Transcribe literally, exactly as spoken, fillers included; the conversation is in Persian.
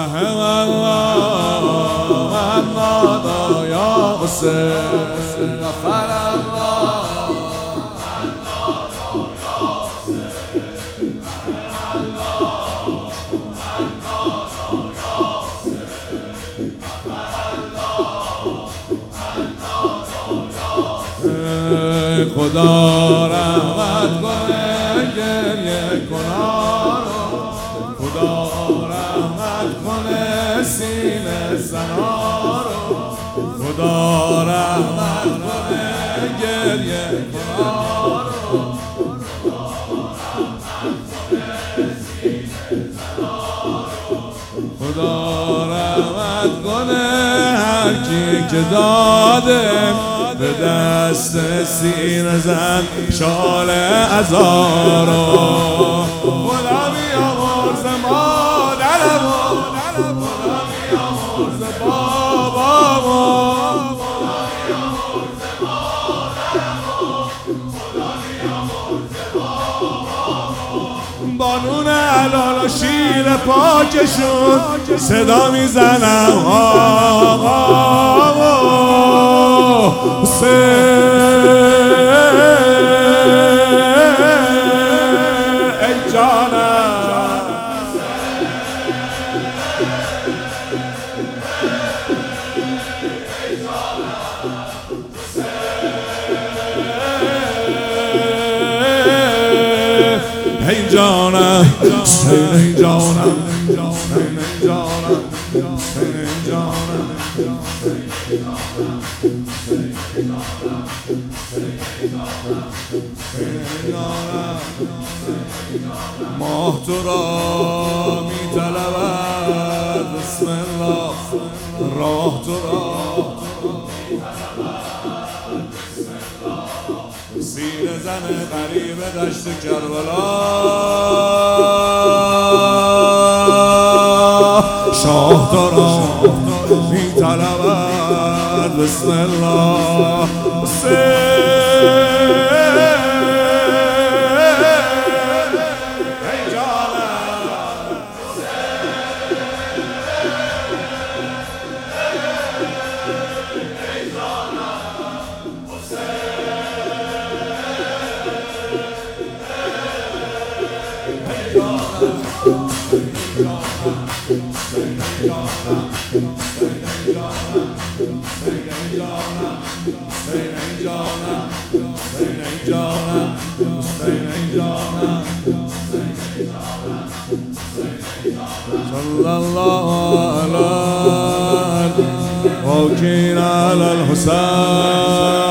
رحم الله من نادا یا حسین غفر الله من نادا یا حسین رحم الله من نادا یا حسین غفر الله من نادا یا حسین خدا رحمت کنه گریه کنار خدا رحمت کنه سینه زنا رو خدا رحمت کنه گریه کنار رو خدا رحمت کنه هر کی که داده به دست سینه زن شال عزا رو خدا بیامرز مادرمو خدا بیامرز بابامو خدا بیامرز مادرمو خدا بیامرز بابامو بانون حلال و شیر پاکشون صدا میزنم آقا حسین ای جانم ای جانم حسین ای جانم حسین ای جانم حسین ای جانم ماه تو را می طلبد بسم الله راه تو را سینه زن غریب دشت کربلا شاه تو را می طلبد بسم الله حسین صلى الله على وكيل على الحسين